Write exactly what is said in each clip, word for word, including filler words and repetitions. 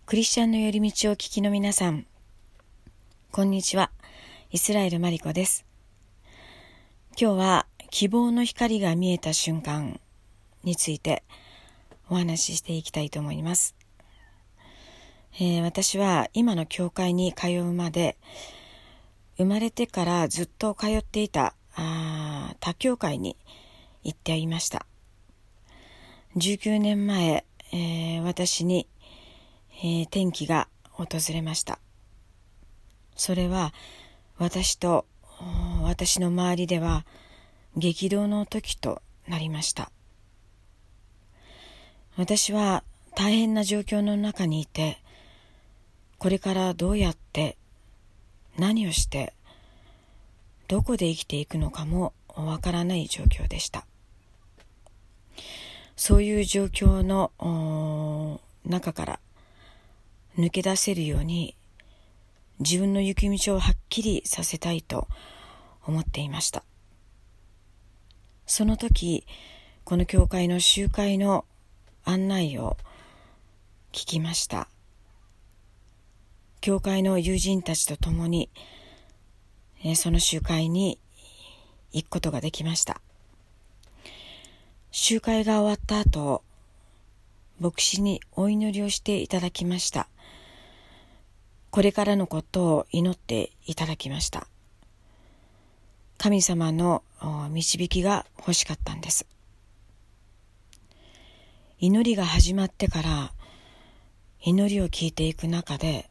クリスチャンの寄り道を聞きの皆さん、こんにちは。イスラエルマリコです。今日は希望の光が見えた瞬間についてお話ししていきたいと思います。えー、私は今の教会に通うまで、生まれてからずっと通っていたあ他教会に行っていました。じゅうきゅうねんまえ、えー、私にえー、転機が訪れました。それは私と私の周りでは激動の時となりました。私は大変な状況の中にいて、これからどうやって何をしてどこで生きていくのかもわからない状況でした。そういう状況の中から抜け出せるように自分の行き道をはっきりさせたいと思っていました。その時、この教会の集会の案内を聞きました。教会の友人たちと共にその集会に行くことができました。集会が終わった後、牧師にお祈りをしていただきました。これからのことを祈っていただきました。神様の導きが欲しかったんです。祈りが始まってから祈りを聞いていく中で、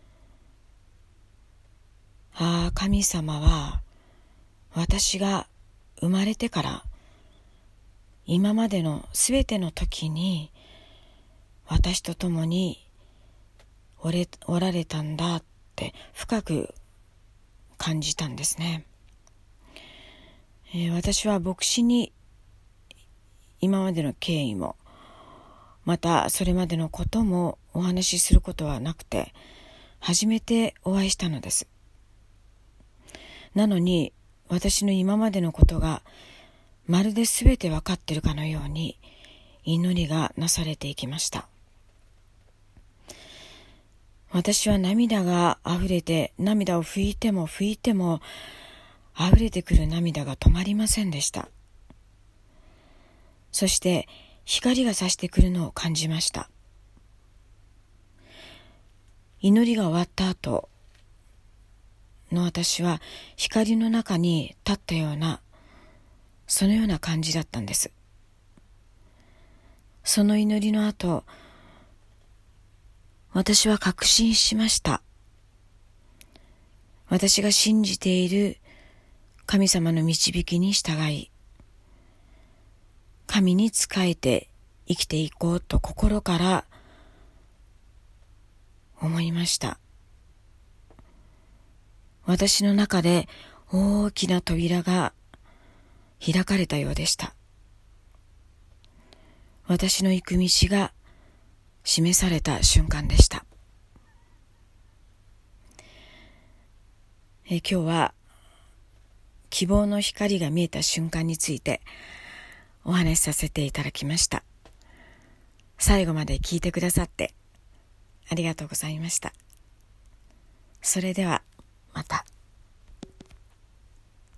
ああ、神様は私が生まれてから今までのすべての時に私と共におれ、おられたんだって深く感じたんですね。えー、私は牧師に今までの経緯もまたそれまでのこともお話しすることはなくて、初めてお会いしたのです。なのに私の今までのことがまるで全て分かっているかのように祈りがなされていきました。私は涙があふれて、涙を拭いても拭いてもあふれてくる涙が止まりませんでした。そして光が差してくるのを感じました。祈りが終わった後の私は光の中に立ったような、そのような感じだったんです。その祈りの後、私は確信しました。私が信じている神様の導きに従い、神に仕えて生きていこうと心から思いました。私の中で大きな扉が開かれたようでした。私の行く道が示された瞬間でした。え今日は希望の光が見えた瞬間についてお話しさせていただきました。最後まで聞いてくださってありがとうございました。それではまた。